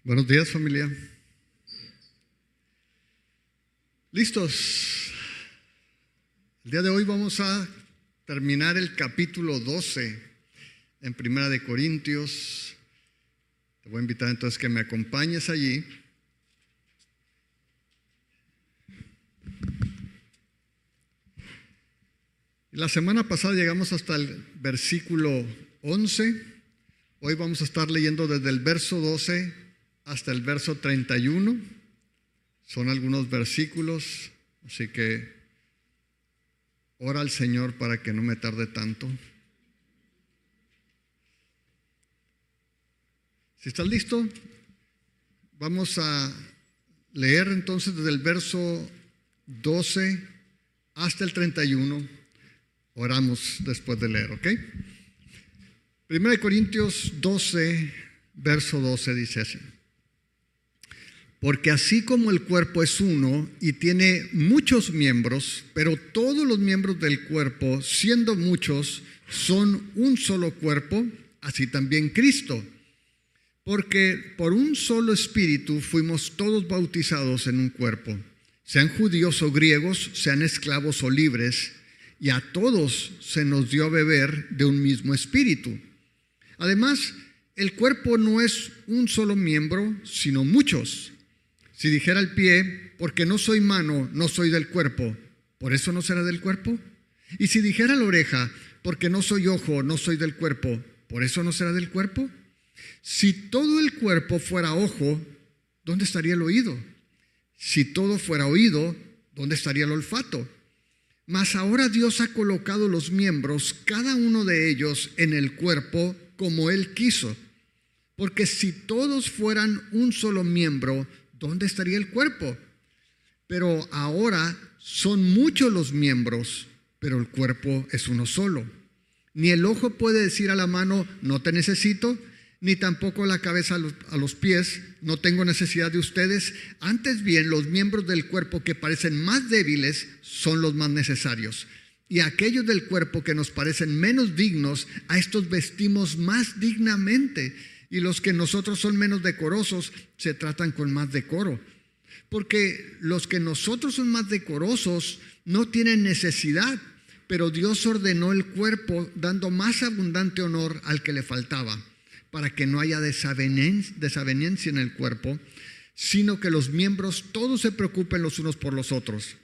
Buenos días, familia. ¿Listos? El día de hoy vamos a terminar el capítulo 12 en Primera de Corintios. Te voy a invitar entonces que me acompañes allí. La semana pasada llegamos hasta el versículo 11. Hoy vamos a estar leyendo desde el verso 12 hasta el verso 31. Son algunos versículos, así que ora al Señor para que no me tarde tanto. Si estás listo, vamos a leer entonces desde el verso 12 hasta el 31. Oramos después de leer, ¿ok? 1 Corintios 12, verso 12 dice así: porque así como el cuerpo es uno y tiene muchos miembros, pero todos los miembros del cuerpo, siendo muchos, son un solo cuerpo, así también Cristo. Porque por un solo espíritu fuimos todos bautizados en un cuerpo, sean judíos o griegos, sean esclavos o libres, y a todos se nos dio a beber de un mismo espíritu. Además, el cuerpo no es un solo miembro, sino muchos. Si dijera el pie, porque no soy mano, no soy del cuerpo, ¿por eso no será del cuerpo? Y si dijera la oreja, porque no soy ojo, no soy del cuerpo, ¿por eso no será del cuerpo? Si todo el cuerpo fuera ojo, ¿dónde estaría el oído? Si todo fuera oído, ¿dónde estaría el olfato? Mas ahora Dios ha colocado los miembros, cada uno de ellos, en el cuerpo como Él quiso. Porque si todos fueran un solo miembro, ¿dónde estaría el cuerpo? Pero ahora son muchos los miembros, pero el cuerpo es uno solo. Ni el ojo puede decir a la mano, no te necesito, ni tampoco la cabeza a los pies, no tengo necesidad de ustedes. Antes bien, los miembros del cuerpo que parecen más débiles son los más necesarios. Y aquellos del cuerpo que nos parecen menos dignos, a estos vestimos más dignamente. Y los que nosotros son menos decorosos, se tratan con más decoro. Porque los que nosotros son más decorosos no tienen necesidad, pero Dios ordenó el cuerpo dando más abundante honor al que le faltaba, para que no haya desavenencia en el cuerpo, sino que los miembros todos se preocupen los unos por los otros.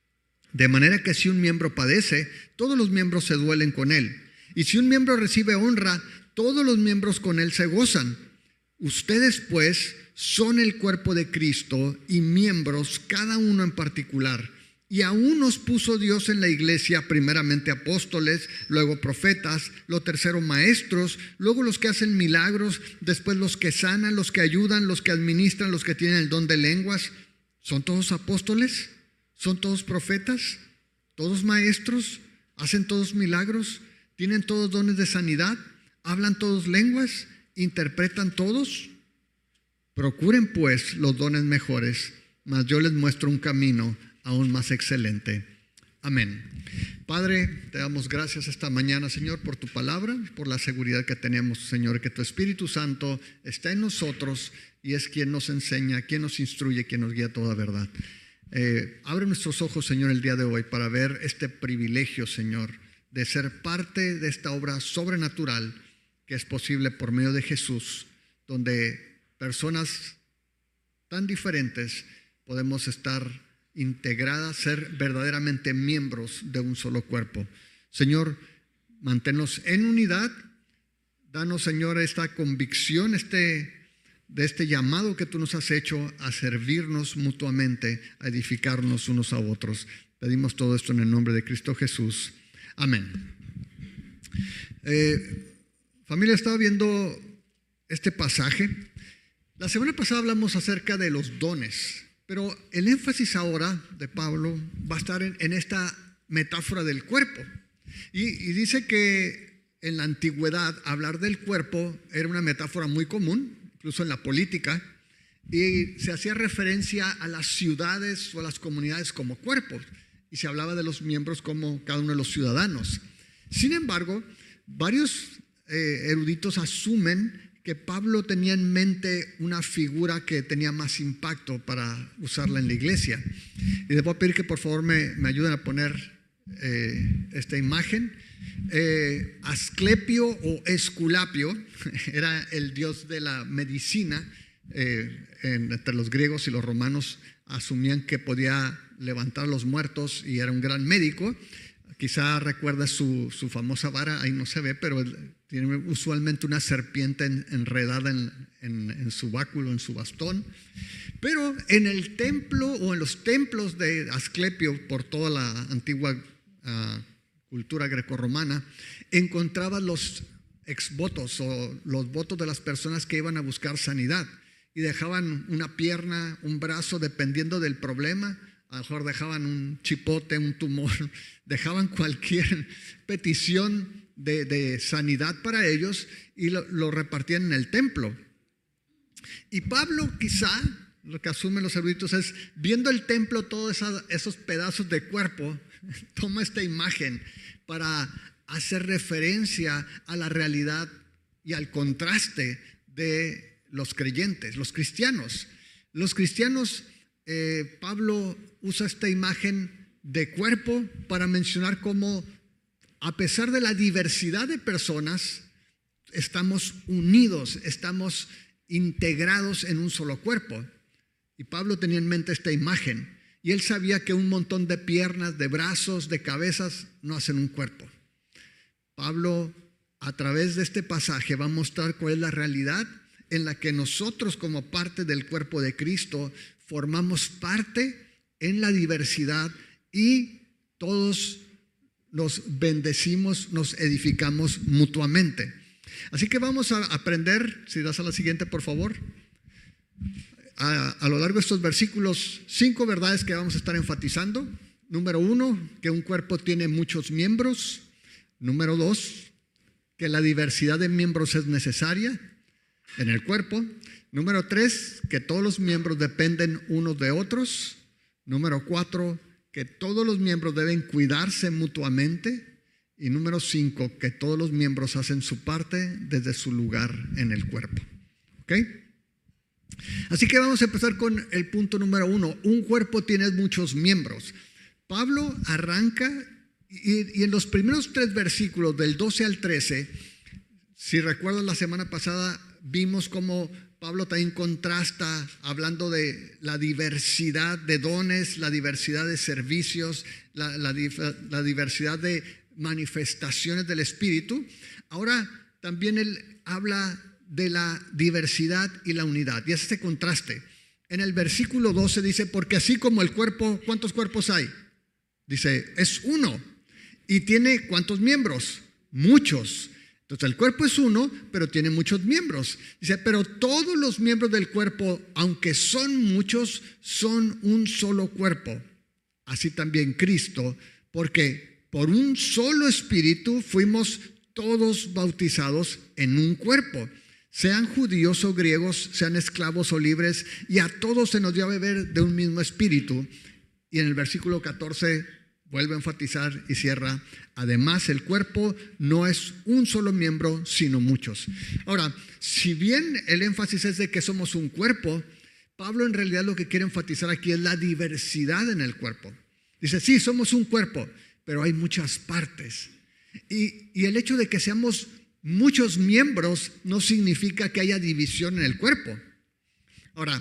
De manera que si un miembro padece, todos los miembros se duelen con él. Y si un miembro recibe honra, todos los miembros con él se gozan. Ustedes, pues, son el cuerpo de Cristo y miembros cada uno en particular. Y a unos puso Dios en la iglesia, primeramente apóstoles, luego profetas, lo tercero maestros, luego los que hacen milagros, después los que sanan, los que ayudan, los que administran, los que tienen el don de lenguas. ¿Son todos apóstoles? ¿Son todos profetas? ¿Todos maestros? ¿Hacen todos milagros? ¿Tienen todos dones de sanidad? ¿Hablan todos lenguas? ¿Interpretan todos? Procuren pues los dones mejores, mas yo les muestro un camino aún más excelente. Amén. Padre, te damos gracias esta mañana, Señor, por tu palabra, por la seguridad que tenemos, Señor, que tu Espíritu Santo está en nosotros y es quien nos enseña, quien nos instruye, quien nos guía a toda verdad. Abre nuestros ojos, Señor, el día de hoy para ver este privilegio, Señor, de ser parte de esta obra sobrenatural que es posible por medio de Jesús, donde personas tan diferentes podemos estar integradas, ser verdaderamente miembros de un solo cuerpo. Señor, manténnos en unidad. Danos, Señor, esta convicción, de este llamado que tú nos has hecho a servirnos mutuamente, a edificarnos unos a otros. Pedimos todo esto en el nombre de Cristo Jesús. Amén. Familia, estaba viendo este pasaje. La semana pasada hablamos acerca de los dones, pero el énfasis ahora de Pablo va a estar en esta metáfora del cuerpo. Y dice que en la antigüedad hablar del cuerpo era una metáfora muy común, incluso en la política, y se hacía referencia a las ciudades o a las comunidades como cuerpos, y se hablaba de los miembros como cada uno de los ciudadanos. Sin embargo, varios eruditos asumen que Pablo tenía en mente una figura que tenía más impacto para usarla en la iglesia. Y les voy a pedir que por favor me ayuden a poner esta imagen. Asclepio o Esculapio era el dios de la medicina. Entre los griegos y los romanos asumían que podía levantar a los muertos y era un gran médico. Quizá recuerda su famosa vara, ahí no se ve, pero tiene usualmente una serpiente enredada en su báculo, en su bastón. Pero en el templo o en los templos de Asclepio, por toda la antigua cultura grecorromana, encontraba los exvotos o los votos de las personas que iban a buscar sanidad y dejaban una pierna, un brazo, dependiendo del problema. A lo mejor dejaban un chipote, un tumor, dejaban cualquier petición de sanidad para ellos y lo repartían en el templo. Y Pablo, quizá, lo que asumen los eruditos es, viendo el templo, todos esos pedazos de cuerpo, toma esta imagen para hacer referencia a la realidad y al contraste de los creyentes, los cristianos. Los cristianos, Pablo usa esta imagen de cuerpo para mencionar cómo, a pesar de la diversidad de personas, estamos unidos, estamos integrados en un solo cuerpo. Y Pablo tenía en mente esta imagen. Y él sabía que un montón de piernas, de brazos, de cabezas no hacen un cuerpo. Pablo, a través de este pasaje, va a mostrar cuál es la realidad en la que nosotros, como parte del cuerpo de Cristo, formamos parte en la diversidad y todos nos bendecimos, nos edificamos mutuamente. Así que vamos a aprender, si das a la siguiente por favor, a lo largo de estos versículos, 5 verdades que vamos a estar enfatizando. Número 1, que un cuerpo tiene muchos miembros. Número 2, que la diversidad de miembros es necesaria en el cuerpo. Número 3, que todos los miembros dependen unos de otros. Número 4, que todos los miembros deben cuidarse mutuamente. Y número 5, que todos los miembros hacen su parte desde su lugar en el cuerpo. ¿Ok? Así que vamos a empezar con el punto número 1. Un cuerpo tiene muchos miembros. Pablo arranca y en los primeros 3 versículos, del 12 al 13, si recuerdan la semana pasada, vimos cómo Pablo también contrasta hablando de la diversidad de dones, la diversidad de servicios, la diversidad de manifestaciones del Espíritu. Ahora también él habla de la diversidad y la unidad. Y es este contraste. En el versículo 12 dice, porque así como el cuerpo, ¿cuántos cuerpos hay? Dice, es uno. ¿Y tiene cuántos miembros? Muchos. Entonces el cuerpo es uno, pero tiene muchos miembros. Dice, pero todos los miembros del cuerpo, aunque son muchos, son un solo cuerpo. Así también Cristo, porque por un solo espíritu fuimos todos bautizados en un cuerpo. Sean judíos o griegos, sean esclavos o libres, y a todos se nos dio a beber de un mismo espíritu. Y en el versículo 14 vuelve a enfatizar y cierra, además el cuerpo no es un solo miembro, sino muchos. Ahora, si bien el énfasis es de que somos un cuerpo, Pablo en realidad lo que quiere enfatizar aquí es la diversidad en el cuerpo. Dice, sí, somos un cuerpo, pero hay muchas partes. Y el hecho de que seamos muchos miembros no significa que haya división en el cuerpo. Ahora,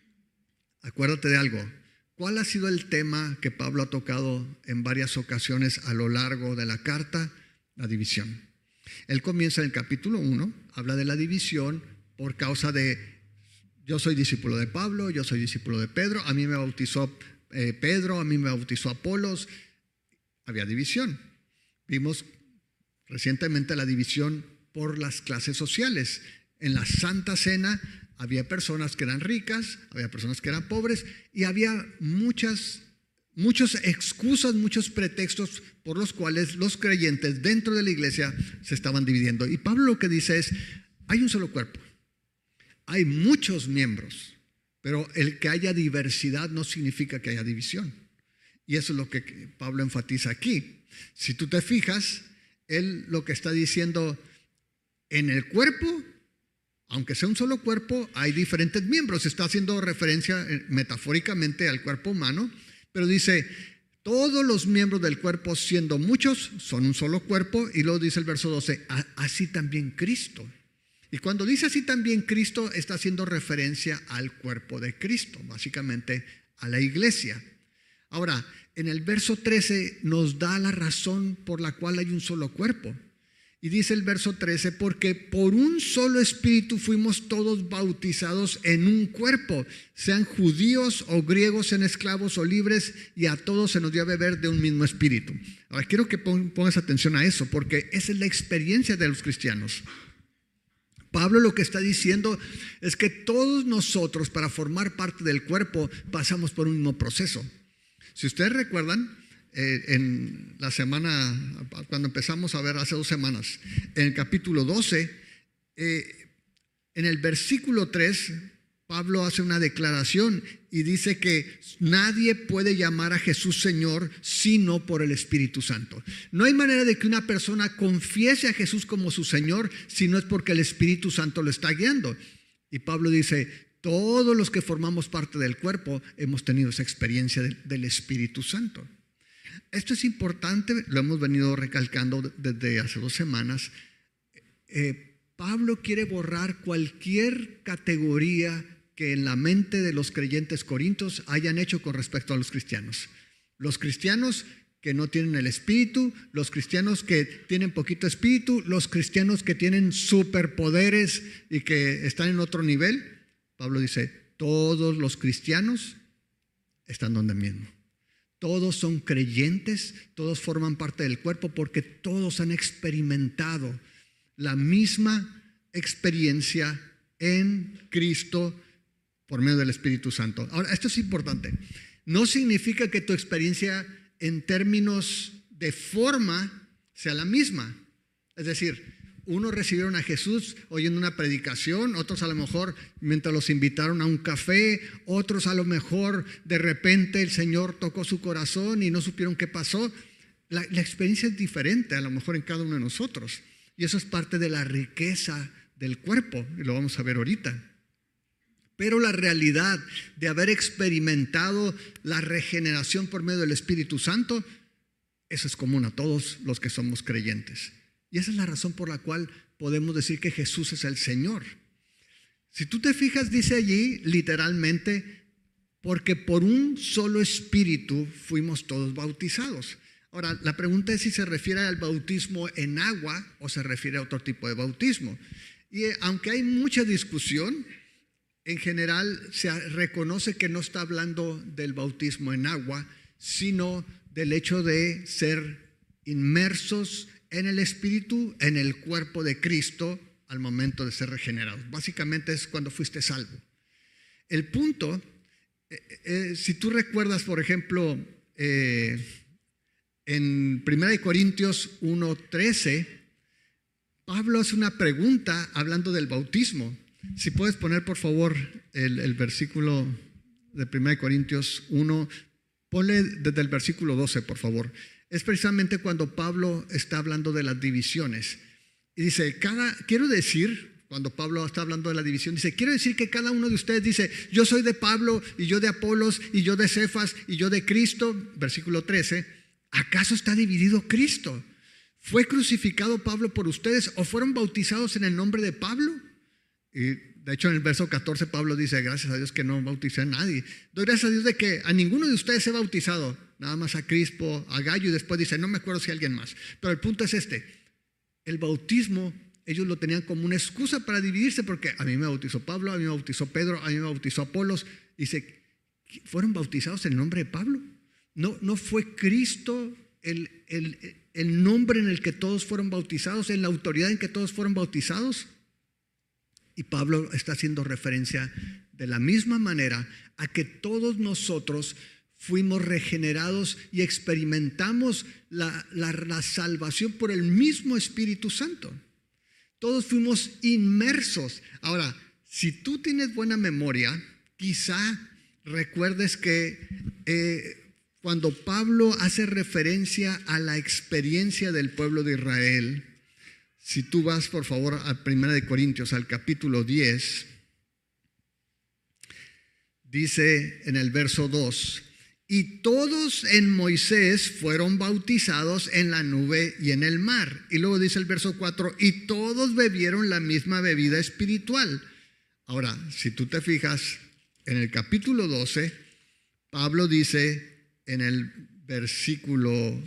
acuérdate de algo. ¿Cuál ha sido el tema que Pablo ha tocado en varias ocasiones a lo largo de la carta? La división. Él comienza en el capítulo 1, habla de la división por causa de, yo soy discípulo de Pablo, yo soy discípulo de Pedro, a mí me bautizó Pedro, a mí me bautizó Apolos. Había división. Vimos recientemente la división por las clases sociales. En la Santa Cena había personas que eran ricas, había personas que eran pobres y había muchas excusas, muchos pretextos por los cuales los creyentes dentro de la iglesia se estaban dividiendo. Y Pablo lo que dice es, hay un solo cuerpo, hay muchos miembros, pero el que haya diversidad no significa que haya división. Y eso es lo que Pablo enfatiza aquí. Si tú te fijas, él lo que está diciendo, en el cuerpo Aunque sea un solo cuerpo, hay diferentes miembros. Está haciendo referencia metafóricamente al cuerpo humano, pero dice, todos los miembros del cuerpo, siendo muchos, son un solo cuerpo. Y luego dice el verso 12, así también Cristo. Y cuando dice así también Cristo, está haciendo referencia al cuerpo de Cristo, básicamente a la iglesia. Ahora, en el verso 13 nos da la razón por la cual hay un solo cuerpo. Y dice el verso 13, porque por un solo espíritu fuimos todos bautizados en un cuerpo, sean judíos o griegos, sean esclavos o libres, y a todos se nos dio a beber de un mismo espíritu. Ahora quiero que pongas atención a eso, porque esa es la experiencia de los cristianos. Pablo lo que está diciendo es que todos nosotros, para formar parte del cuerpo, pasamos por un mismo proceso. Si ustedes recuerdan, en la semana, cuando empezamos a ver hace 2 semanas, en el capítulo 12, en el versículo 3, Pablo hace una declaración y dice que nadie puede llamar a Jesús Señor sino por el Espíritu Santo. No hay manera de que una persona confiese a Jesús como su Señor si no es porque el Espíritu Santo lo está guiando. Y Pablo dice, todos los que formamos parte del cuerpo hemos tenido esa experiencia del Espíritu Santo. Esto es importante, lo hemos venido recalcando desde hace 2 semanas. Pablo quiere borrar cualquier categoría que en la mente de los creyentes corintios hayan hecho con respecto a los cristianos. Los cristianos que no tienen el espíritu, los cristianos que tienen poquito espíritu, los cristianos que tienen superpoderes y que están en otro nivel. Pablo dice, todos los cristianos están donde mismo. Todos son creyentes, todos forman parte del cuerpo porque todos han experimentado la misma experiencia en Cristo por medio del Espíritu Santo. Ahora, esto es importante. No significa que tu experiencia en términos de forma sea la misma. Es decir, unos recibieron a Jesús oyendo una predicación, otros a lo mejor mientras los invitaron a un café, otros a lo mejor de repente el Señor tocó su corazón y no supieron qué pasó. La experiencia es diferente a lo mejor en cada uno de nosotros. Y eso es parte de la riqueza del cuerpo, y lo vamos a ver ahorita. Pero la realidad de haber experimentado la regeneración por medio del Espíritu Santo, eso es común a todos los que somos creyentes. Y esa es la razón por la cual podemos decir que Jesús es el Señor. Si tú te fijas, dice allí literalmente, porque por un solo espíritu fuimos todos bautizados. Ahora, la pregunta es si se refiere al bautismo en agua o se refiere a otro tipo de bautismo. Y aunque hay mucha discusión, en general se reconoce que no está hablando del bautismo en agua, sino del hecho de ser inmersos en el Espíritu, en el cuerpo de Cristo al momento de ser regenerados. Básicamente es cuando fuiste salvo. El punto, si tú recuerdas, por ejemplo, en 1 Corintios 1:13, Pablo hace una pregunta hablando del bautismo. Si puedes poner por favor el versículo de 1 Corintios 1, ponle desde el versículo 12 por favor. Es precisamente cuando Pablo está hablando de las divisiones. Y dice, cuando Pablo está hablando de la división, dice, quiero decir que cada uno de ustedes dice, yo soy de Pablo, y yo de Apolos, y yo de Cefas, y yo de Cristo. Versículo 13, ¿acaso está dividido Cristo? ¿Fue crucificado Pablo por ustedes o fueron bautizados en el nombre de Pablo? Y de hecho en el verso 14 Pablo dice, gracias a Dios que no bauticé a nadie. Doy gracias a Dios de que a ninguno de ustedes he bautizado, nada más a Crispo, a Gallo, y después dice, no me acuerdo si alguien más. Pero el punto es este, el bautismo ellos lo tenían como una excusa para dividirse, porque a mí me bautizó Pablo, a mí me bautizó Pedro, a mí me bautizó Apolos. Dice, ¿fueron bautizados en el nombre de Pablo? No fue Cristo el nombre en el que todos fueron bautizados, en la autoridad en que todos fueron bautizados. Y Pablo está haciendo referencia de la misma manera a que todos nosotros fuimos regenerados y experimentamos la salvación por el mismo Espíritu Santo. Todos fuimos inmersos. Ahora, si tú tienes buena memoria, quizá recuerdes que cuando Pablo hace referencia a la experiencia del pueblo de Israel, Si tú vas, por favor, a 1 Corintios, al capítulo 10, dice en el verso 2, y todos en Moisés fueron bautizados en la nube y en el mar. Y luego dice el verso 4, y todos bebieron la misma bebida espiritual. Ahora, si tú te fijas, en el capítulo 12, Pablo dice en el versículo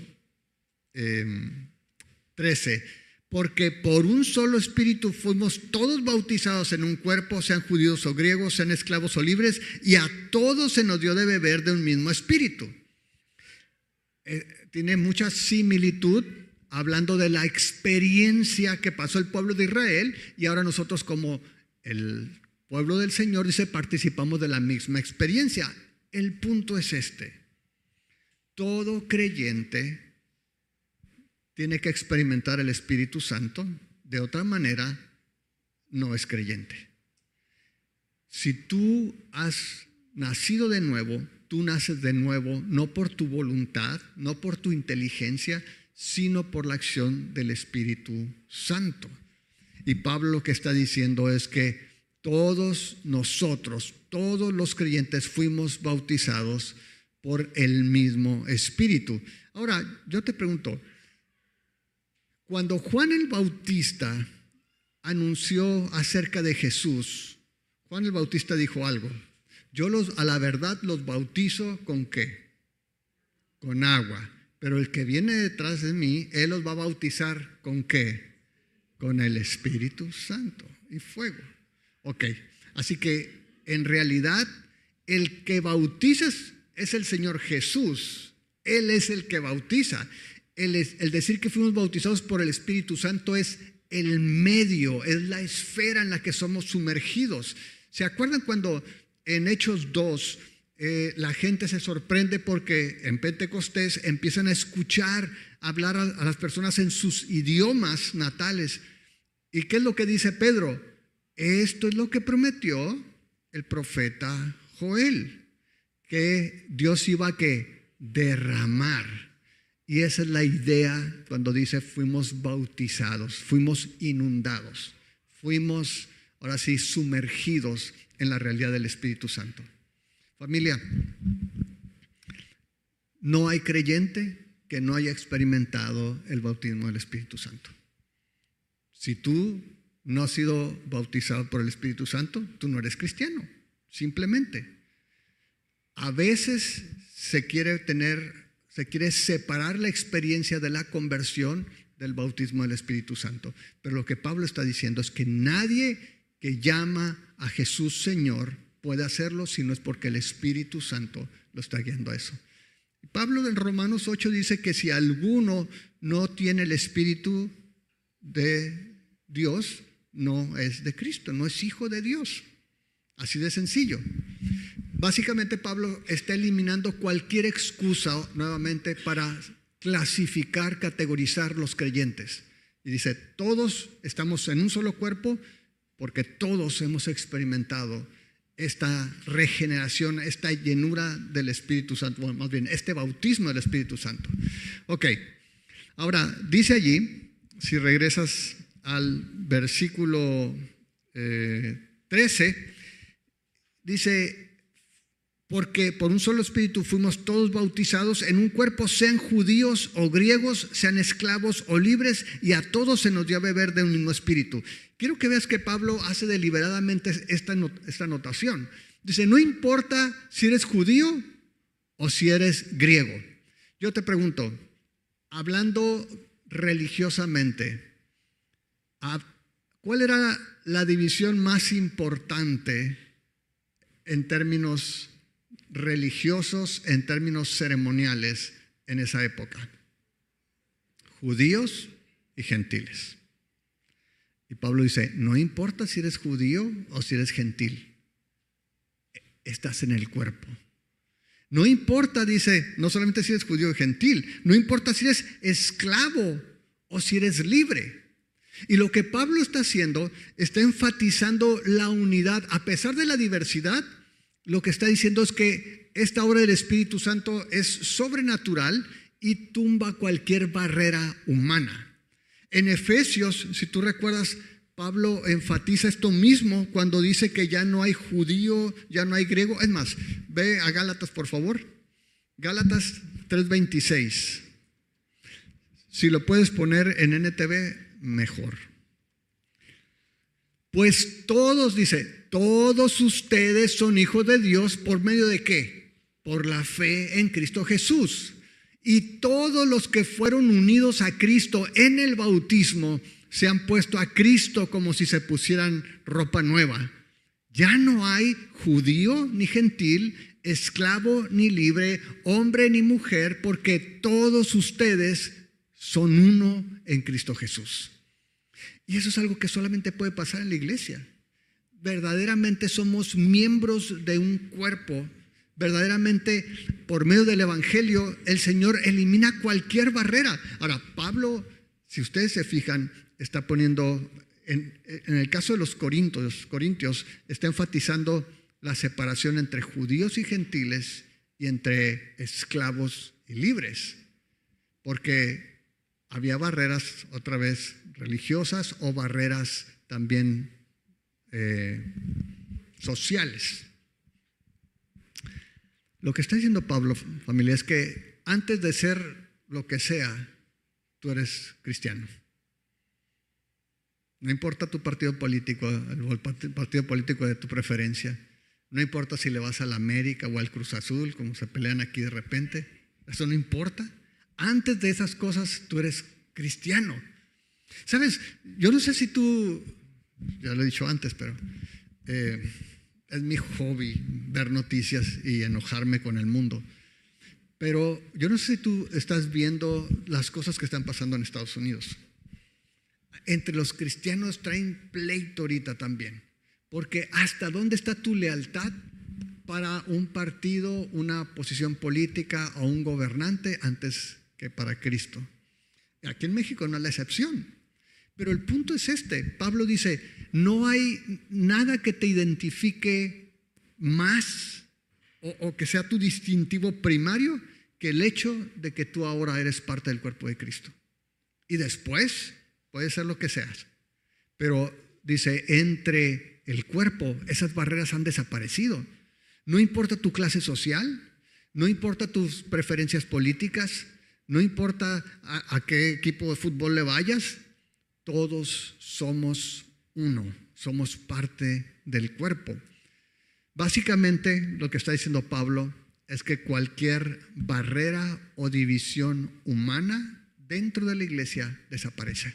13, porque por un solo espíritu fuimos todos bautizados en un cuerpo, sean judíos o griegos, sean esclavos o libres, y a todos se nos dio de beber de un mismo espíritu. Tiene mucha similitud hablando de la experiencia que pasó el pueblo de Israel, y ahora nosotros como el pueblo del Señor, dice, participamos de la misma experiencia. El punto es este: todo creyente tiene que experimentar el Espíritu Santo, de otra manera no es creyente. Si tú has nacido de nuevo, tú naces de nuevo no por tu voluntad, no por tu inteligencia, sino por la acción del Espíritu Santo. Y Pablo lo que está diciendo es que todos nosotros, todos los creyentes fuimos bautizados por el mismo Espíritu. Ahora, yo te pregunto, cuando Juan el Bautista anunció acerca de Jesús, Juan el Bautista dijo algo: yo a la verdad los bautizo ¿con qué? Con agua, pero el que viene detrás de mí, él los va a bautizar ¿con qué? Con el Espíritu Santo y fuego. Ok, así que en realidad el que bautiza es el Señor Jesús. Él es el que bautiza. El decir que fuimos bautizados por el Espíritu Santo es el medio, es la esfera en la que somos sumergidos. ¿Se acuerdan cuando en Hechos 2 la gente se sorprende porque en Pentecostés empiezan a escuchar hablar a las personas en sus idiomas natales? ¿Y qué es lo que dice Pedro? Esto es lo que prometió el profeta Joel, que Dios iba a derramar. Y esa es la idea cuando dice fuimos bautizados, fuimos inundados, fuimos ahora sí sumergidos en la realidad del Espíritu Santo. Familia, no hay creyente que no haya experimentado el bautismo del Espíritu Santo. Si tú no has sido bautizado por el Espíritu Santo, tú no eres cristiano, simplemente. A veces se quiere separar la experiencia de la conversión del bautismo del Espíritu Santo. Pero lo que Pablo está diciendo es que nadie que llama a Jesús Señor puede hacerlo si no es porque el Espíritu Santo lo está guiando a eso. Pablo en Romanos 8 dice que si alguno no tiene el Espíritu de Dios, no es de Cristo, no es hijo de Dios. Así de sencillo. Básicamente Pablo está eliminando cualquier excusa nuevamente para clasificar, categorizar los creyentes. Y dice, todos estamos en un solo cuerpo porque todos hemos experimentado esta regeneración, esta llenura del Espíritu Santo, bueno, más bien este bautismo del Espíritu Santo. Ok, ahora dice allí, si regresas al versículo 13, dice, porque por un solo espíritu fuimos todos bautizados en un cuerpo, sean judíos o griegos, sean esclavos o libres, y a todos se nos dio a beber de un mismo espíritu. Quiero que veas que Pablo hace deliberadamente esta anotación. Dice, no importa si eres judío o si eres griego. Yo te pregunto, hablando religiosamente, ¿cuál era la división más importante en términos religiosos, en términos ceremoniales en esa época? Judíos y gentiles. Y Pablo dice, no importa si eres judío o si eres gentil, estás en el cuerpo. No importa, dice, no solamente si eres judío o gentil, no importa si eres esclavo o si eres libre. Y lo que Pablo está haciendo, está enfatizando la unidad. A pesar de la diversidad, lo que está diciendo es que esta obra del Espíritu Santo es sobrenatural y tumba cualquier barrera humana. En Efesios, si tú recuerdas, Pablo enfatiza esto mismo cuando dice que ya no hay judío, ya no hay griego. Es más, ve a Gálatas, por favor. Gálatas 3:26. Si lo puedes poner en NTV, mejor. Pues todos, dice, todos ustedes son hijos de Dios, ¿por medio de qué? Por la fe en Cristo Jesús. Y todos los que fueron unidos a Cristo en el bautismo se han puesto a Cristo como si se pusieran ropa nueva. Ya no hay judío ni gentil, esclavo ni libre, hombre ni mujer, porque todos ustedes son uno en Cristo Jesús. Y eso es algo que solamente puede pasar en la iglesia. Verdaderamente somos miembros de un cuerpo. Verdaderamente, por medio del Evangelio, el Señor elimina cualquier barrera. Ahora, Pablo, si ustedes se fijan, está poniendo, en el caso de los corintios, está enfatizando la separación entre judíos y gentiles y entre esclavos y libres. Porque había barreras, otra vez, religiosas o barreras también sociales. Lo que está diciendo Pablo, familia, es que antes de ser lo que sea, tú eres cristiano. No importa tu partido político o el partido político de tu preferencia. No importa si le vas a la América o al Cruz Azul, como se pelean aquí de repente. Eso no importa. Antes de esas cosas, tú eres cristiano. ¿Sabes? Yo no sé si tú, ya lo he dicho antes, pero es mi hobby ver noticias y enojarme con el mundo. Pero yo no sé si tú estás viendo las cosas que están pasando en Estados Unidos. Entre los cristianos traen pleito ahorita también. Porque ¿hasta dónde está tu lealtad para un partido, una posición política o un gobernante antes que para Cristo? Aquí en México no es la excepción. Pero el punto es este. Pablo dice, no hay nada que te identifique más o que sea tu distintivo primario que el hecho de que tú ahora eres parte del cuerpo de Cristo. Y después puede ser lo que seas. Pero dice, entre el cuerpo, esas barreras han desaparecido. No importa tu clase social, no importa tus preferencias políticas, no importa a qué equipo de fútbol le vayas, todos somos uno, somos parte del cuerpo. Básicamente lo que está diciendo Pablo es que cualquier barrera o división humana dentro de la iglesia desaparece.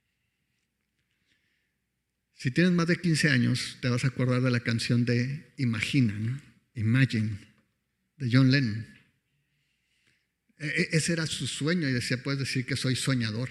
Si tienes más de 15 años, te vas a acordar de la canción de Imagina, ¿no? Imagine, de John Lennon. Ese era su sueño y decía, puedes decir que soy soñador.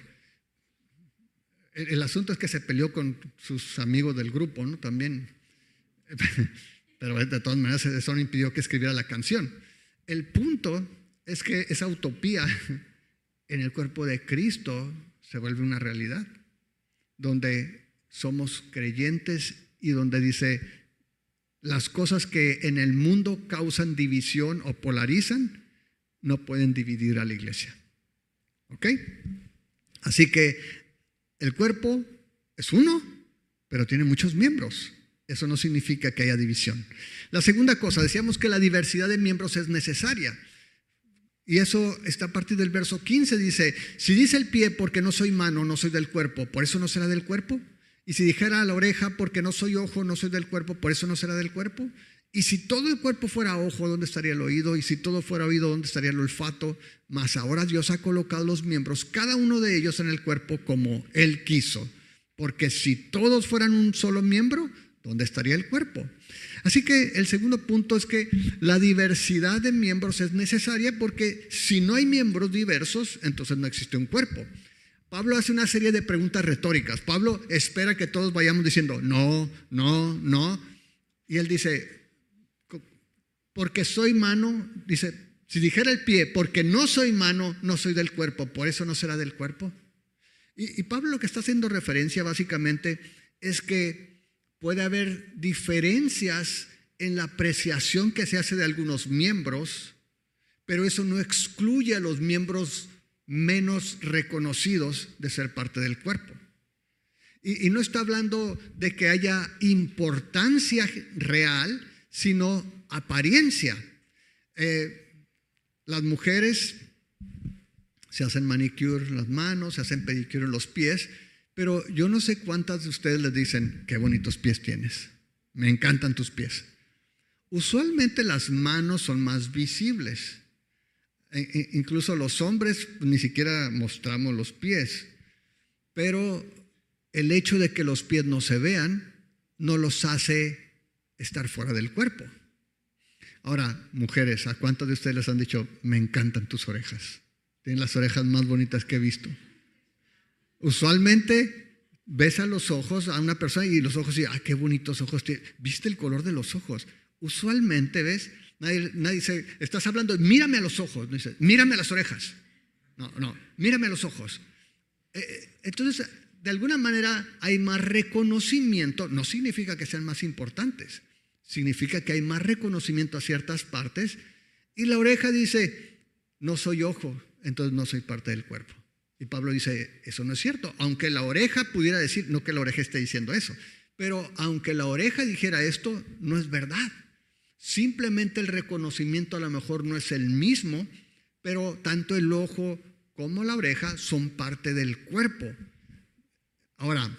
El asunto es que se peleó con sus amigos del grupo, ¿no? También. Pero de todas maneras eso no impidió que escribiera la canción. El punto es que esa utopía en el cuerpo de Cristo se vuelve una realidad, donde somos creyentes y donde dice, las cosas que en el mundo causan división o polarizan, no pueden dividir a la iglesia. ¿Ok? Así que el cuerpo es uno, pero tiene muchos miembros. Eso no significa que haya división. La segunda cosa, decíamos que la diversidad de miembros es necesaria. Y eso está a partir del verso 15, dice, si dice el pie porque no soy mano, no soy del cuerpo, ¿por eso no será del cuerpo? Y si dijera la oreja porque no soy ojo, no soy del cuerpo, ¿por eso no será del cuerpo? Y si todo el cuerpo fuera ojo, ¿dónde estaría el oído? Y si todo fuera oído, ¿dónde estaría el olfato? Mas ahora Dios ha colocado los miembros, cada uno de ellos en el cuerpo como Él quiso. Porque si todos fueran un solo miembro, ¿dónde estaría el cuerpo? Así que el segundo punto es que la diversidad de miembros es necesaria porque si no hay miembros diversos, entonces no existe un cuerpo. Pablo hace una serie de preguntas retóricas. Pablo espera que todos vayamos diciendo no, no, no. Y él dice, porque soy mano, dice, si dijera el pie, porque no soy mano, no soy del cuerpo, ¿por eso no será del cuerpo? Y Pablo lo que está haciendo referencia básicamente es que puede haber diferencias en la apreciación que se hace de algunos miembros, pero eso no excluye a los miembros menos reconocidos de ser parte del cuerpo. Y no está hablando de que haya importancia real, sino apariencia. Las mujeres se hacen manicure en las manos, se hacen pedicure en los pies, pero yo no sé cuántas de ustedes les dicen, qué bonitos pies tienes, me encantan tus pies. Usualmente las manos son más visibles. Incluso los hombres ni siquiera mostramos los pies, pero el hecho de que los pies no se vean no los hace estar fuera del cuerpo. Ahora, mujeres, ¿a cuántas de ustedes les han dicho, me encantan tus orejas? Tienen las orejas más bonitas que he visto. Usualmente ves a los ojos a una persona y los ojos dicen, qué bonitos ojos tiene. ¿Viste el color de los ojos? Usualmente, ¿ves? Nadie dice, estás hablando, mírame a los ojos. No dice, mírame a las orejas. No, mírame a los ojos. Entonces, de alguna manera hay más reconocimiento. No significa que sean más importantes. Significa que hay más reconocimiento a ciertas partes. Y la oreja dice, no soy ojo, entonces no soy parte del cuerpo. Y Pablo dice, eso no es cierto. Aunque la oreja pudiera decir, no que la oreja esté diciendo eso, pero aunque la oreja dijera esto, no es verdad. Simplemente el reconocimiento a lo mejor no es el mismo, pero tanto el ojo como la oreja son parte del cuerpo. Ahora,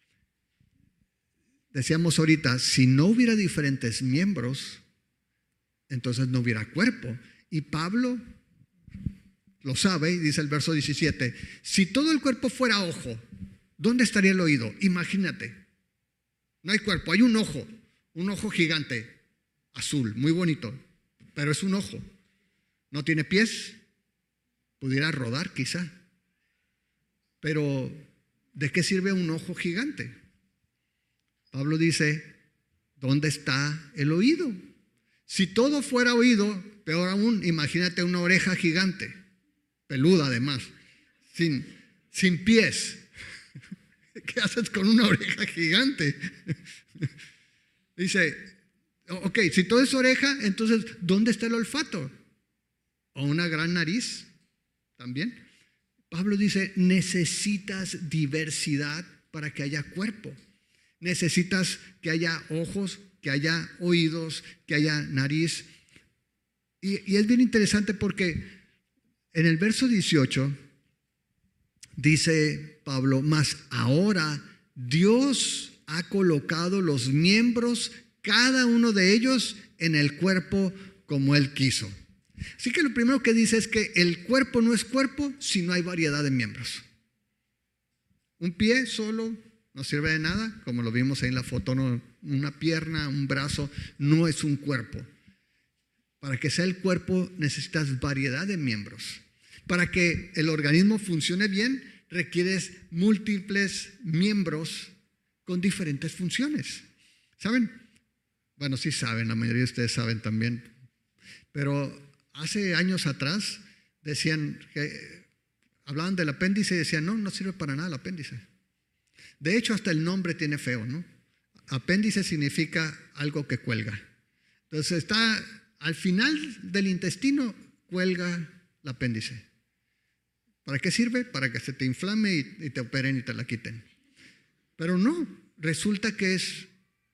decíamos ahorita, si no hubiera diferentes miembros, entonces no hubiera cuerpo. Y Pablo lo sabe y dice el verso 17, si todo el cuerpo fuera ojo, ¿dónde estaría el oído? Imagínate, no hay cuerpo, hay un ojo gigante, azul, muy bonito, pero es un ojo. No tiene pies, pudiera rodar quizá, pero ¿de qué sirve un ojo gigante? Pablo dice, ¿dónde está el oído? Si todo fuera oído, peor aún, imagínate una oreja gigante, peluda además, sin pies. ¿Qué haces con una oreja gigante? Dice, ok, si todo es oreja, entonces, ¿dónde está el olfato? ¿O una gran nariz también? Pablo dice, necesitas diversidad para que haya cuerpo. Necesitas que haya ojos, que haya oídos, que haya nariz. Y es bien interesante porque en el verso 18 dice Pablo, mas ahora Dios ha colocado los miembros, cada uno de ellos, en el cuerpo como Él quiso. Así que lo primero que dice es que el cuerpo no es cuerpo si no hay variedad de miembros. Un pie solo no sirve de nada, como lo vimos ahí en la foto, no, una pierna, un brazo, no es un cuerpo. Para que sea el cuerpo necesitas variedad de miembros. Para que el organismo funcione bien, requieres múltiples miembros con diferentes funciones. ¿Saben? Bueno, sí saben, la mayoría de ustedes saben también. Pero hace años atrás decían que hablaban del apéndice y decían, no sirve para nada el apéndice. De hecho, hasta el nombre tiene feo, ¿no? Apéndice significa algo que cuelga. Entonces está al final del intestino, cuelga el apéndice. ¿Para qué sirve? Para que se te inflame y te operen y te la quiten. Pero no, resulta que es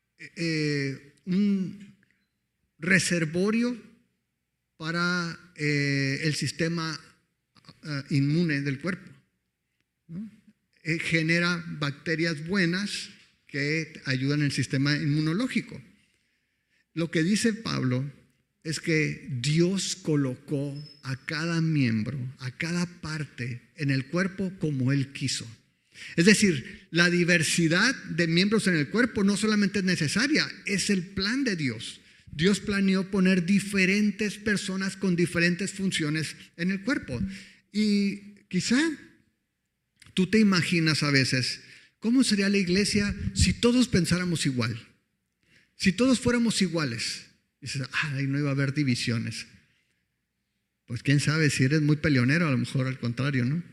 un reservorio para el sistema inmune del cuerpo, ¿no? Genera bacterias buenas que ayudan en el sistema inmunológico. Lo que dice Pablo es que Dios colocó a cada miembro, a cada parte en el cuerpo como Él quiso. Es decir, la diversidad de miembros en el cuerpo no solamente es necesaria, es el plan de Dios. Dios planeó poner diferentes personas con diferentes funciones en el cuerpo. Y quizá tú te imaginas a veces, ¿cómo sería la iglesia si todos pensáramos igual? Si todos fuéramos iguales. Dices, ahí no iba a haber divisiones. Pues quién sabe, si eres muy peleonero, a lo mejor al contrario, ¿no?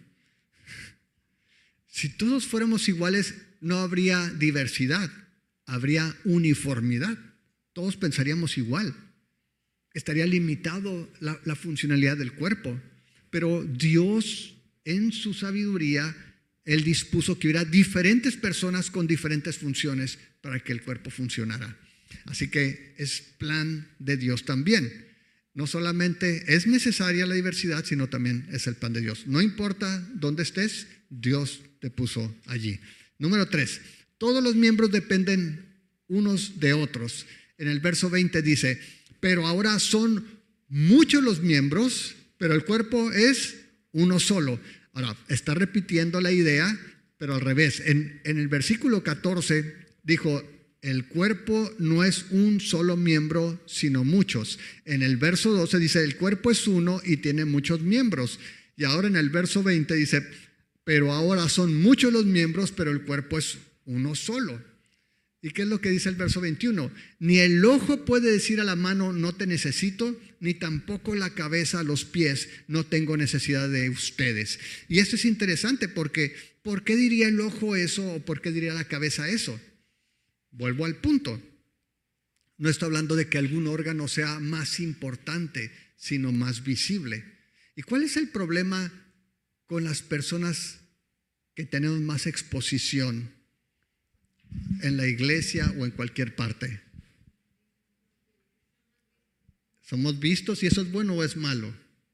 Si todos fuéramos iguales, no habría diversidad, habría uniformidad. Todos pensaríamos igual. Estaría limitado la funcionalidad del cuerpo. Pero Dios en su sabiduría, Él dispuso que hubiera diferentes personas con diferentes funciones para que el cuerpo funcionara. Así que es plan de Dios también. No solamente es necesaria la diversidad, sino también es el plan de Dios. No importa dónde estés, Dios te puso allí. Número 3, todos los miembros dependen unos de otros. En el verso 20 dice, pero ahora son muchos los miembros, pero el cuerpo es uno solo. Ahora, está repitiendo la idea, pero al revés. En el versículo 14 dijo, el cuerpo no es un solo miembro, sino muchos. En el verso 12 dice, el cuerpo es uno y tiene muchos miembros. Y ahora en el verso 20 dice, pero ahora son muchos los miembros, pero el cuerpo es uno solo. ¿Y qué es lo que dice el verso 21? Ni el ojo puede decir a la mano, no te necesito, ni tampoco la cabeza a los pies, no tengo necesidad de ustedes. Y esto es interesante porque, ¿por qué diría el ojo eso o por qué diría la cabeza eso? Vuelvo al punto. No estoy hablando de que algún órgano sea más importante, sino más visible. ¿Y cuál es el problema con las personas que tenemos más exposición en la iglesia o en cualquier parte? ¿Somos vistos y eso es bueno o es malo?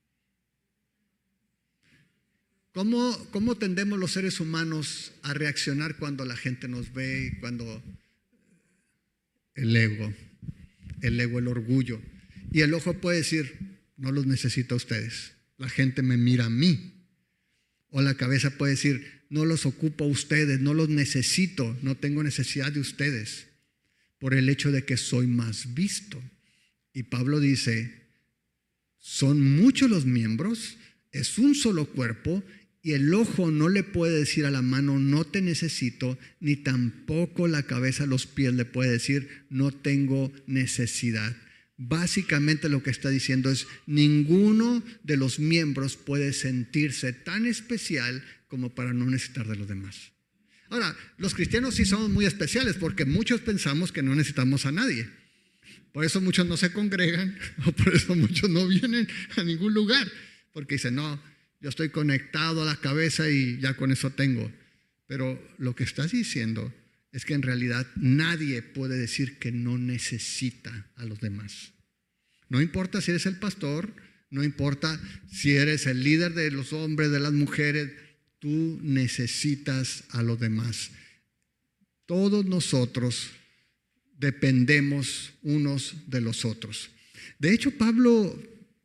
¿Cómo tendemos los seres humanos a reaccionar cuando la gente nos ve, cuando el ego, el orgullo? Y el ojo puede decir, no los necesito a ustedes, la gente me mira a mí. O la cabeza puede decir, no los ocupo a ustedes, no los necesito, no tengo necesidad de ustedes, por el hecho de que soy más visto. Y Pablo dice, son muchos los miembros, es un solo cuerpo, y el ojo no le puede decir a la mano, no te necesito, ni tampoco la cabeza a los pies le puede decir, no tengo necesidad. Básicamente lo que está diciendo es, ninguno de los miembros puede sentirse tan especial como para no necesitar de los demás. Ahora, los cristianos sí somos muy especiales porque muchos pensamos que no necesitamos a nadie. Por eso muchos no se congregan o por eso muchos no vienen a ningún lugar. Porque dicen, no, yo estoy conectado a la cabeza y ya con eso tengo. Pero lo que estás diciendo es que en realidad nadie puede decir que no necesita a los demás. No importa si eres el pastor, no importa si eres el líder de los hombres, de las mujeres, tú necesitas a los demás. Todos nosotros dependemos unos de los otros. De hecho, Pablo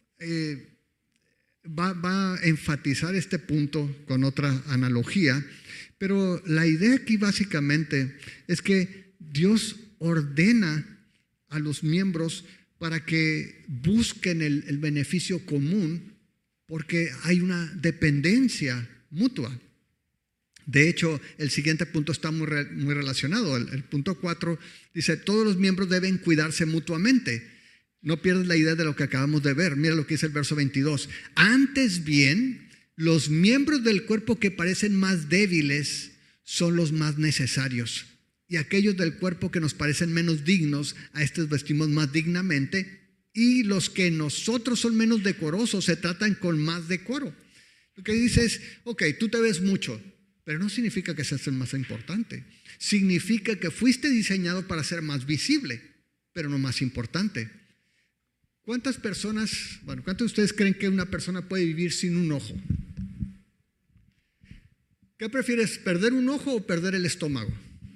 va a enfatizar este punto con otra analogía, pero la idea aquí básicamente es que Dios ordena a los miembros para que busquen el beneficio común porque hay una dependencia mutua. De hecho, el siguiente punto está muy relacionado. El punto 4 dice, todos los miembros deben cuidarse mutuamente. No pierdas la idea de lo que acabamos de ver. Mira lo que dice el verso 22. Antes bien, los miembros del cuerpo que parecen más débiles son los más necesarios. Y aquellos del cuerpo que nos parecen menos dignos, a estos vestimos más dignamente. Y los que nosotros son menos decorosos se tratan con más decoro. Lo que dice es, ok, tú te ves mucho, pero no significa que seas el más importante. Significa que fuiste diseñado para ser más visible, pero no más importante. ¿Cuántas de ustedes creen que una persona puede vivir sin un ojo? ¿Qué prefieres, perder un ojo o perder el estómago?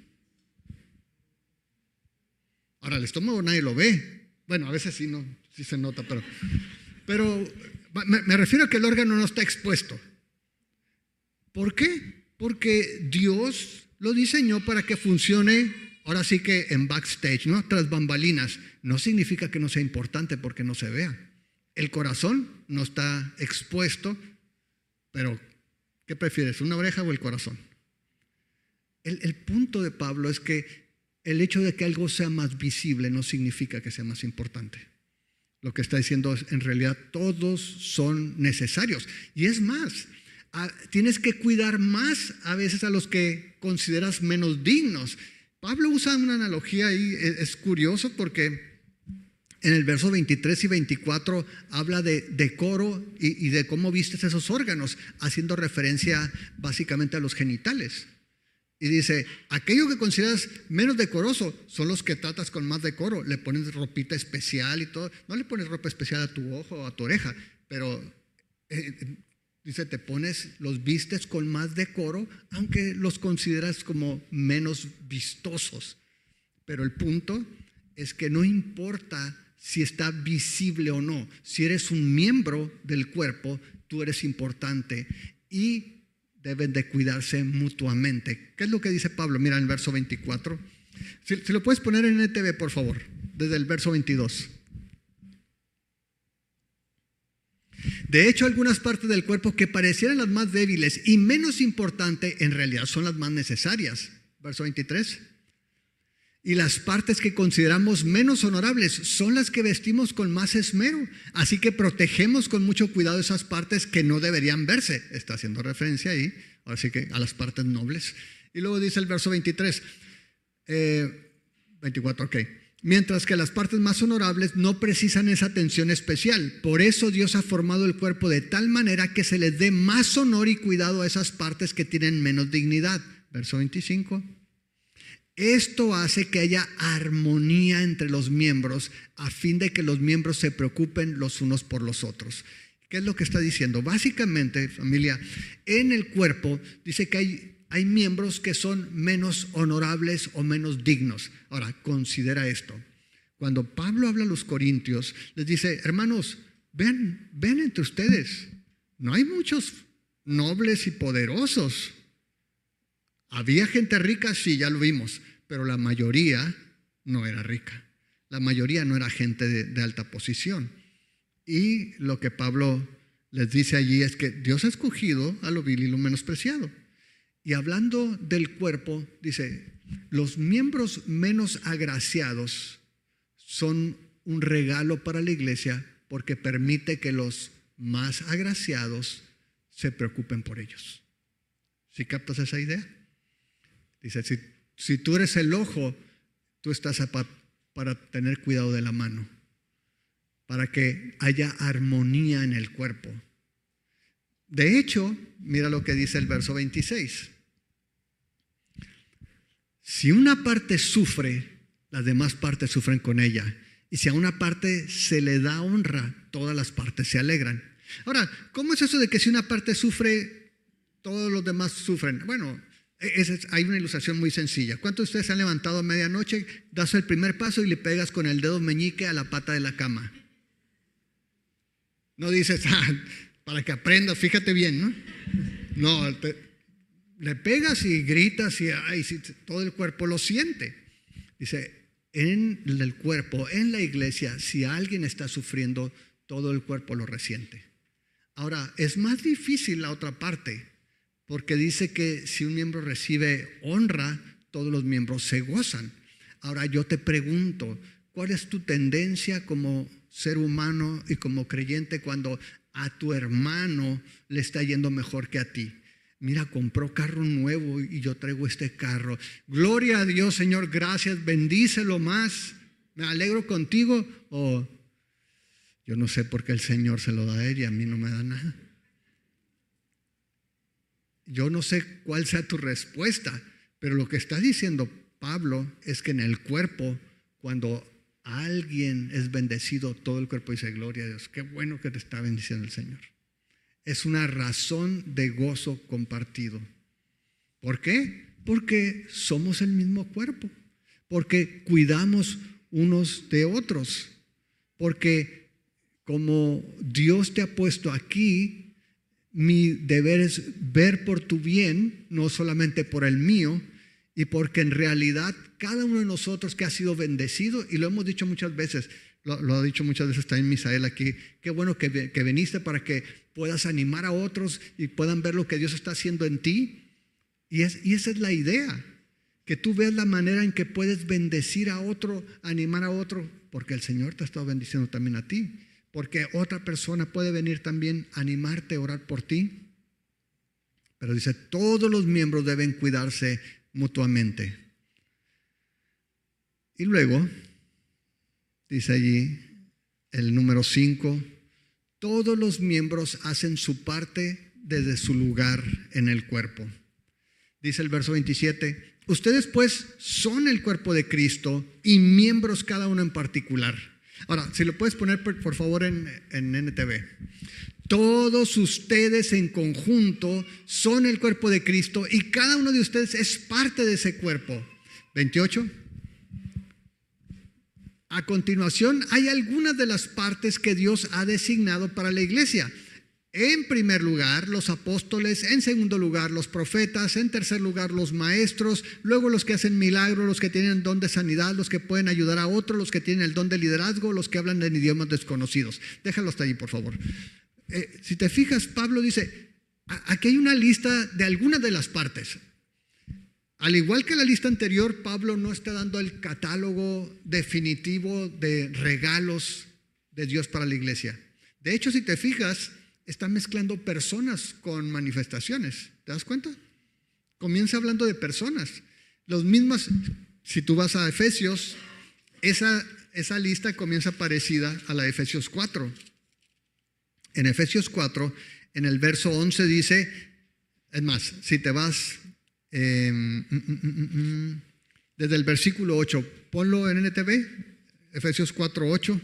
Ahora, el estómago nadie lo ve. Bueno, a veces sí, no, sí se nota, pero me refiero a que el órgano no está expuesto. ¿Por qué? Porque Dios lo diseñó para que funcione, ahora sí que en backstage, ¿no? Tras bambalinas. No significa que no sea importante porque no se vea. El corazón no está expuesto, pero ¿qué prefieres, una oreja o el corazón? El punto de Pablo es que el hecho de que algo sea más visible no significa que sea más importante. Lo que está diciendo es, en realidad, todos son necesarios. Y es más, tienes que cuidar más a veces a los que consideras menos dignos. Pablo usa una analogía ahí, es curioso porque En el verso 23 y 24 habla de decoro y de cómo vistes esos órganos, haciendo referencia básicamente a los genitales. Y dice, aquello que consideras menos decoroso son los que tratas con más decoro. Le pones ropita especial y todo. No le pones ropa especial a tu ojo o a tu oreja, pero dice, los vistes con más decoro, aunque los consideras como menos vistosos. Pero el punto es que no importa si está visible o no. Si eres un miembro del cuerpo, tú eres importante y deben de cuidarse mutuamente. ¿Qué es lo que dice Pablo? Mira en el verso 24. Si lo puedes poner en NTV, por favor, desde el verso 22. De hecho, algunas partes del cuerpo que parecieran las más débiles y menos importantes, en realidad son las más necesarias. Verso 23. Y las partes que consideramos menos honorables son las que vestimos con más esmero. Así que protegemos con mucho cuidado esas partes que no deberían verse. Está haciendo referencia ahí, ahora sí que a las partes nobles. Y luego dice el verso 23, 24, ok. Mientras que las partes más honorables no precisan esa atención especial. Por eso Dios ha formado el cuerpo de tal manera que se les dé más honor y cuidado a esas partes que tienen menos dignidad. Verso 25. Esto hace que haya armonía entre los miembros a fin de que los miembros se preocupen los unos por los otros. ¿Qué es lo que está diciendo? Básicamente, familia, en el cuerpo dice que hay miembros que son menos honorables o menos dignos. Ahora, considera esto. Cuando Pablo habla a los corintios, les dice, hermanos, ven entre ustedes. No hay muchos nobles y poderosos. Había gente rica, sí, ya lo vimos, pero la mayoría no era rica. La mayoría no era gente de alta posición. Y lo que Pablo les dice allí es que Dios ha escogido a lo vil y lo menospreciado. Y hablando del cuerpo, dice, los miembros menos agraciados son un regalo para la iglesia porque permite que los más agraciados se preocupen por ellos. ¿Sí captas esa idea? Dice, si tú eres el ojo, tú estás para tener cuidado de la mano, para que haya armonía en el cuerpo. De hecho, mira lo que dice el verso 26. Si una parte sufre, las demás partes sufren con ella. Y si a una parte se le da honra, todas las partes se alegran. Ahora, ¿cómo es eso de que si una parte sufre, todos los demás sufren? Bueno, hay una ilustración muy sencilla. ¿Cuántos de ustedes se han levantado a medianoche, das el primer paso y le pegas con el dedo meñique a la pata de la cama? No dices, para que aprendas, fíjate bien, ¿no? No, le pegas y gritas y todo el cuerpo lo siente. Dice, en el cuerpo, en la iglesia, si alguien está sufriendo, todo el cuerpo lo resiente. Ahora, es más difícil la otra parte, porque dice que si un miembro recibe honra, todos los miembros se gozan. Ahora yo te pregunto, ¿cuál es tu tendencia como ser humano y como creyente cuando a tu hermano le está yendo mejor que a ti? Mira, compró carro nuevo y yo traigo este carro. Gloria a Dios, Señor, gracias, bendícelo más. Me alegro contigo. O yo no sé por qué el Señor se lo da a él y a mí no me da nada. Yo no sé cuál sea tu respuesta, pero lo que está diciendo Pablo es que en el cuerpo, cuando alguien es bendecido, todo el cuerpo dice, gloria a Dios, qué bueno que te está bendiciendo el Señor. Es una razón de gozo compartido. ¿Por qué? Porque somos el mismo cuerpo, porque cuidamos unos de otros, porque como Dios te ha puesto aquí, mi deber es ver por tu bien, no solamente por el mío, y porque en realidad cada uno de nosotros que ha sido bendecido, y lo hemos dicho muchas veces, lo ha dicho muchas veces también Misael aquí, qué bueno que viniste para que puedas animar a otros y puedan ver lo que Dios está haciendo en ti. Y esa es la idea, que tú veas la manera en que puedes bendecir a otro, animar a otro, porque el Señor te ha estado bendiciendo también a ti. Porque otra persona puede venir también a animarte, a orar por ti. Pero dice, todos los miembros deben cuidarse mutuamente. Y luego, dice allí, el número 5, todos los miembros hacen su parte desde su lugar en el cuerpo. Dice el verso 27, ustedes pues son el cuerpo de Cristo y miembros cada uno en particular. Ahora, si lo puedes poner por favor en NTV. Todos ustedes en conjunto son el cuerpo de Cristo y cada uno de ustedes es parte de ese cuerpo. 28. A continuación, hay algunas de las partes que Dios ha designado para la iglesia. En primer lugar, los apóstoles; en segundo lugar, los profetas; en tercer lugar, los maestros; luego los que hacen milagros, los que tienen el don de sanidad, los que pueden ayudar a otros, los que tienen el don de liderazgo, los que hablan en idiomas desconocidos. Déjalo hasta ahí, por favor. Si te fijas, Pablo dice, aquí hay una lista de algunas de las partes. Al igual que la lista anterior, Pablo no está dando el catálogo definitivo de regalos de Dios para la iglesia. De hecho, si te fijas, está mezclando personas con manifestaciones. ¿Te das cuenta? Comienza hablando de personas. Los mismos, si tú vas a Efesios, esa lista comienza parecida a la de Efesios 4. En Efesios 4, en el verso 11 dice, es más, si te vas desde el versículo 8, ponlo en NTV, Efesios 4, 8.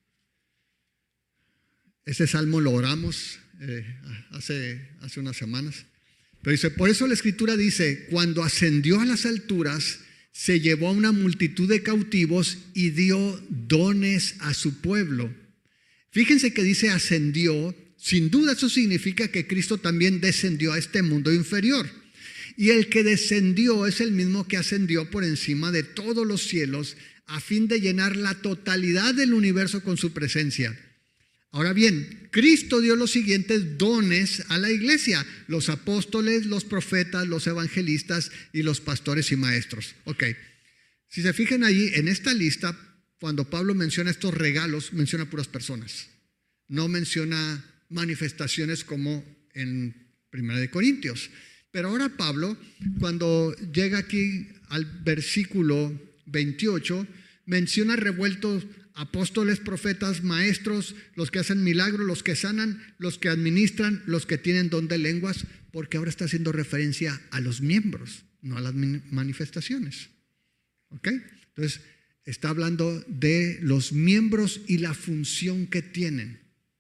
Ese salmo lo oramos hace unas semanas. Pero dice, por eso la escritura dice, cuando ascendió a las alturas, se llevó a una multitud de cautivos y dio dones a su pueblo. Fíjense que dice ascendió. Sin duda eso significa que Cristo también descendió a este mundo inferior. Y el que descendió es el mismo que ascendió por encima de todos los cielos a fin de llenar la totalidad del universo con su presencia. Ahora bien, Cristo dio los siguientes dones a la iglesia: los apóstoles, los profetas, los evangelistas y los pastores y maestros. Ok, si se fijan allí en esta lista, cuando Pablo menciona estos regalos, menciona puras personas. No menciona manifestaciones como en 1 Corintios. Pero ahora Pablo, cuando llega aquí al versículo 28, menciona revueltos apóstoles, profetas, maestros, los que hacen milagros, los que sanan, los que administran, los que tienen don de lenguas, porque ahora está haciendo referencia a los miembros, no a las manifestaciones. ¿Ok? Entonces, está hablando de los miembros y la función que tienen.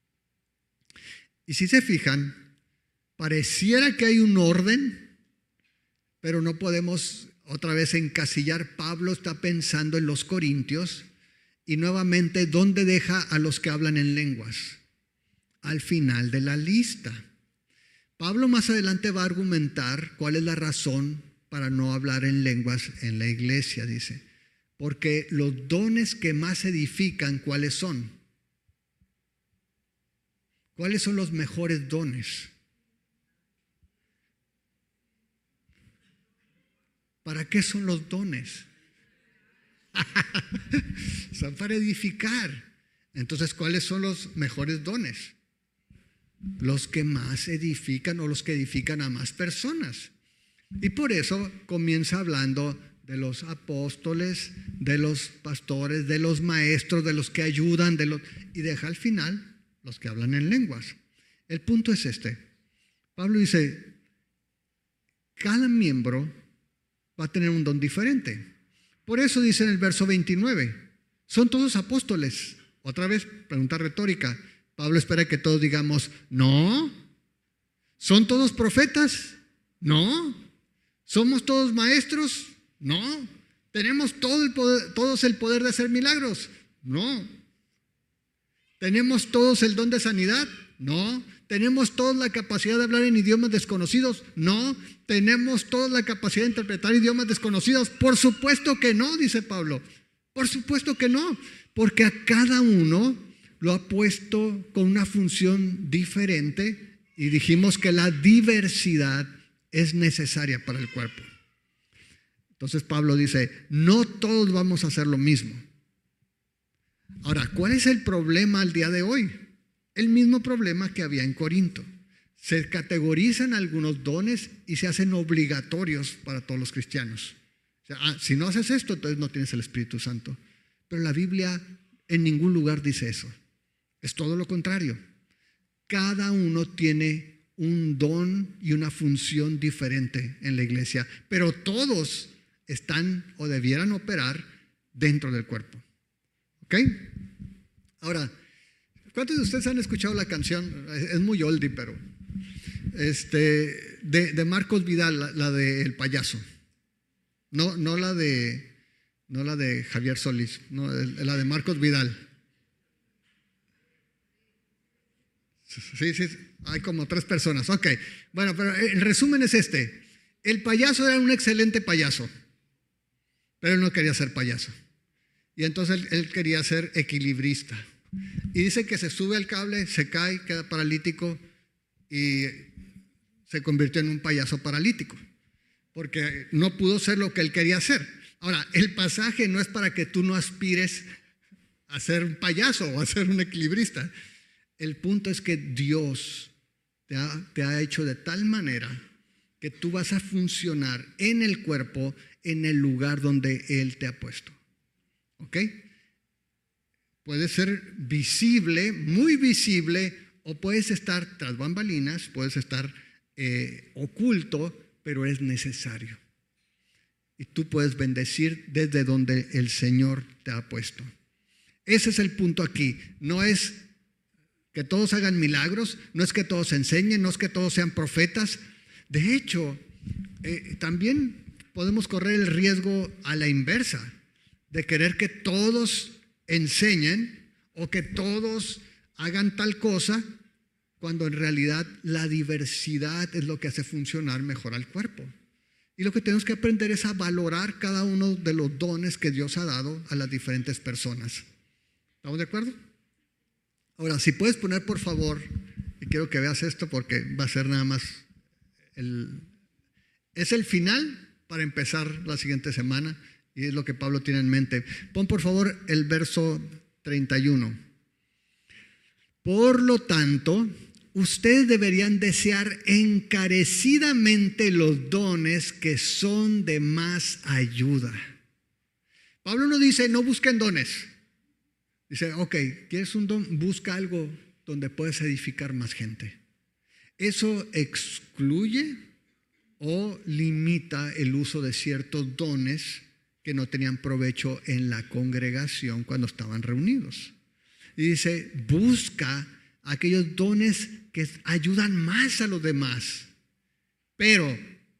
Y si se fijan, pareciera que hay un orden, pero no podemos otra vez encasillar. Pablo está pensando en los corintios y nuevamente, ¿dónde deja a los que hablan en lenguas? Al final de la lista. Pablo más adelante va a argumentar cuál es la razón para no hablar en lenguas en la iglesia, dice. Porque los dones que más edifican, ¿cuáles son? ¿Cuáles son los mejores dones? ¿Para qué son los dones? Son para edificar. Entonces, ¿cuáles son los mejores dones? Los que más edifican o los que edifican a más personas. Y por eso comienza hablando de los apóstoles, de los pastores, de los maestros, de los que ayudan, y deja al final los que hablan en lenguas. El punto es este. Pablo dice, cada miembro va a tener un don diferente. Por eso dice en el verso 29, ¿son todos apóstoles? Otra vez, pregunta retórica. Pablo espera que todos digamos, no. ¿Son todos profetas? No. ¿Somos todos maestros? No. ¿Tenemos todos el poder de hacer milagros? No. ¿Tenemos todos el don de sanidad? No. ¿Tenemos todos la capacidad de hablar en idiomas desconocidos? No. ¿Tenemos todos la capacidad de interpretar idiomas desconocidos? Por supuesto que no, dice Pablo. Por supuesto que no, porque a cada uno lo ha puesto con una función diferente y dijimos que la diversidad es necesaria para el cuerpo. Entonces Pablo dice, no todos vamos a hacer lo mismo. Ahora, ¿cuál es el problema al día de hoy? El mismo problema que había en Corinto. Se categorizan algunos dones y se hacen obligatorios para todos los cristianos. O sea, si no haces esto, entonces no tienes el Espíritu Santo. Pero la Biblia en ningún lugar dice eso. Es todo lo contrario. Cada uno tiene un don y una función diferente en la iglesia, pero todos están o debieran operar dentro del cuerpo. ¿Ok? Ahora, ¿cuántos de ustedes han escuchado la canción? Es muy oldie, pero de Marcos Vidal, la de El Payaso. No la de Javier Solís, no, la de Marcos Vidal. Sí, hay como 3 personas. Ok, bueno, pero el resumen es este. El payaso era un excelente payaso, pero él no quería ser payaso. Y entonces él quería ser equilibrista. Y dice que se sube al cable, se cae, queda paralítico y se convirtió en un payaso paralítico, porque no pudo ser lo que él quería hacer. Ahora, el pasaje no es para que tú no aspires a ser un payaso o a ser un equilibrista. El punto es que Dios te ha hecho de tal manera que tú vas a funcionar en el cuerpo, en el lugar donde Él te ha puesto. ¿Ok? Puede ser visible, muy visible, o puedes estar tras bambalinas, puedes estar oculto, pero es necesario. Y tú puedes bendecir desde donde el Señor te ha puesto. Ese es el punto aquí. No es que todos hagan milagros, no es que todos enseñen, no es que todos sean profetas. De hecho, también podemos correr el riesgo a la inversa, de querer que todos enseñen o que todos hagan tal cosa, cuando en realidad la diversidad es lo que hace funcionar mejor al cuerpo. Y lo que tenemos que aprender es a valorar cada uno de los dones que Dios ha dado a las diferentes personas. ¿Estamos de acuerdo? Ahora, si puedes poner por favor, y quiero que veas esto porque va a ser nada más es el final para empezar la siguiente semana y es lo que Pablo tiene en mente. Pon por favor el verso 31. Por lo tanto, ustedes deberían desear encarecidamente los dones que son de más ayuda. Pablo no dice no busquen dones. Dice, ok, ¿quieres un don? Busca algo donde puedas edificar más gente. Eso excluye o limita el uso de ciertos dones que no tenían provecho en la congregación cuando estaban reunidos. Y dice, busca aquellos dones que ayudan más a los demás. Pero,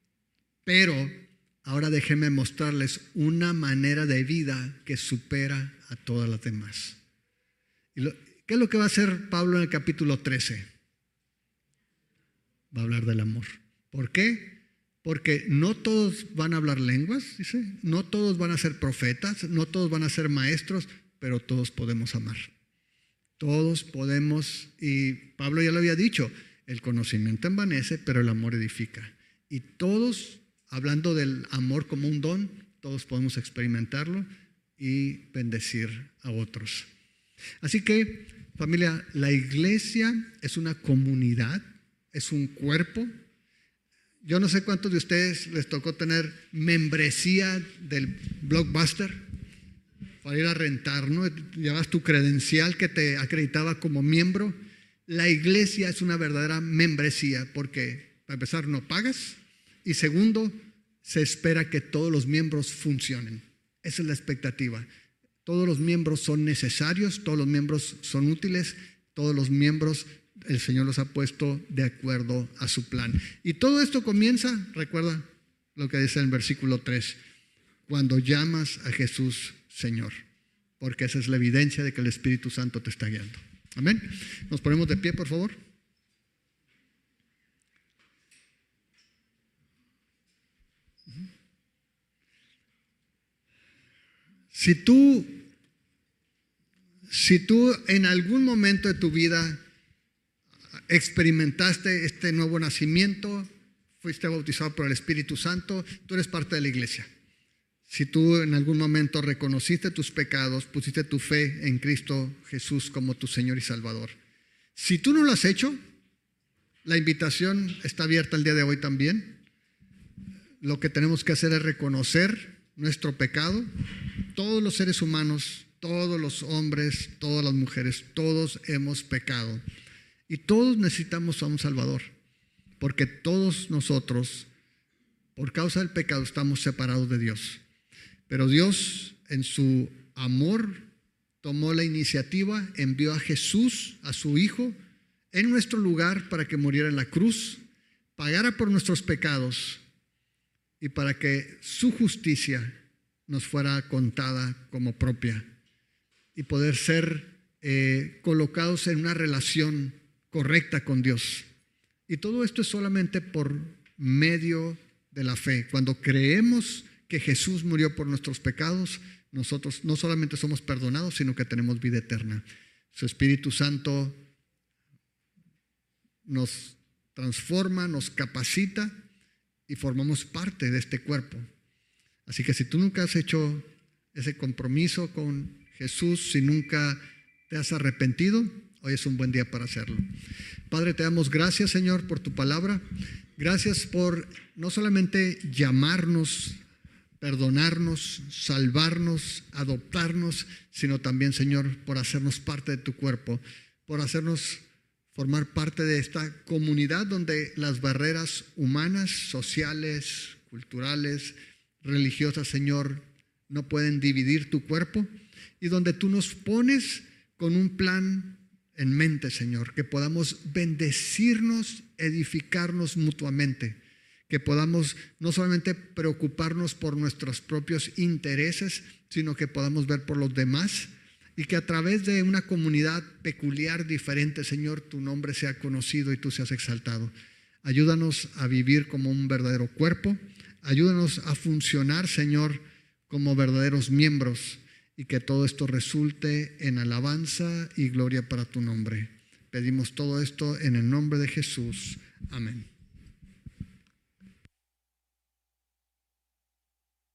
ahora déjenme mostrarles una manera de vida que supera a todas las demás. ¿Qué es lo que va a hacer Pablo en el capítulo 13? Va a hablar del amor. ¿Por qué? Porque no todos van a hablar lenguas, dice. No todos van a ser profetas, no todos van a ser maestros, pero todos podemos amar. Todos podemos, y Pablo ya lo había dicho, el conocimiento envanece, pero el amor edifica. Y todos, hablando del amor como un don, todos podemos experimentarlo y bendecir a otros. Así que, familia, la iglesia es una comunidad, es un cuerpo. Yo no sé cuántos de ustedes les tocó tener membresía del Blockbuster para ir a rentar, ¿no? Llevas tu credencial que te acreditaba como miembro. La iglesia es una verdadera membresía porque, para empezar, no pagas y segundo, se espera que todos los miembros funcionen. Esa es la expectativa. Todos los miembros son necesarios, todos los miembros son útiles, todos los miembros el Señor los ha puesto de acuerdo a su plan. Y todo esto comienza, recuerda lo que dice en el versículo 3, cuando llamas a Jesús Señor, porque esa es la evidencia de que el Espíritu Santo te está guiando. Amén. Nos ponemos de pie, por favor. Si tú en algún momento de tu vida experimentaste este nuevo nacimiento, fuiste bautizado por el Espíritu Santo, tú eres parte de la iglesia. Si tú en algún momento reconociste tus pecados, pusiste tu fe en Cristo Jesús como tu Señor y Salvador. Si tú no lo has hecho, la invitación está abierta el día de hoy también. Lo que tenemos que hacer es reconocer nuestro pecado. Todos los seres humanos todos los hombres, todas las mujeres, todos hemos pecado. Y todos necesitamos a un Salvador, porque todos nosotros, por causa del pecado, estamos separados de Dios. Pero Dios, en su amor, tomó la iniciativa, envió a Jesús, a su Hijo, en nuestro lugar para que muriera en la cruz, pagara por nuestros pecados y para que su justicia nos fuera contada como propia y poder ser colocados en una relación correcta con Dios. Y todo esto es solamente por medio de la fe. Cuando creemos que Jesús murió por nuestros pecados, nosotros no solamente somos perdonados, sino que tenemos vida eterna. Su Espíritu Santo nos transforma, nos capacita y formamos parte de este cuerpo. Así que si tú nunca has hecho ese compromiso con Jesús, si nunca te has arrepentido, hoy es un buen día para hacerlo. Padre, te damos gracias, Señor, por tu palabra. Gracias por no solamente llamarnos, perdonarnos, salvarnos, adoptarnos, sino también, Señor, por hacernos parte de tu cuerpo, por hacernos formar parte de esta comunidad donde las barreras humanas, sociales, culturales, religiosas, Señor, no pueden dividir tu cuerpo, y donde tú nos pones con un plan en mente, Señor, que podamos bendecirnos, edificarnos mutuamente, que podamos no solamente preocuparnos por nuestros propios intereses, sino que podamos ver por los demás, y que a través de una comunidad peculiar, diferente, Señor, tu nombre sea conocido y tú seas exaltado. Ayúdanos a vivir como un verdadero cuerpo. Ayúdanos a funcionar, Señor, como verdaderos miembros, y que todo esto resulte en alabanza y gloria para tu nombre. Pedimos todo esto en el nombre de Jesús. Amén.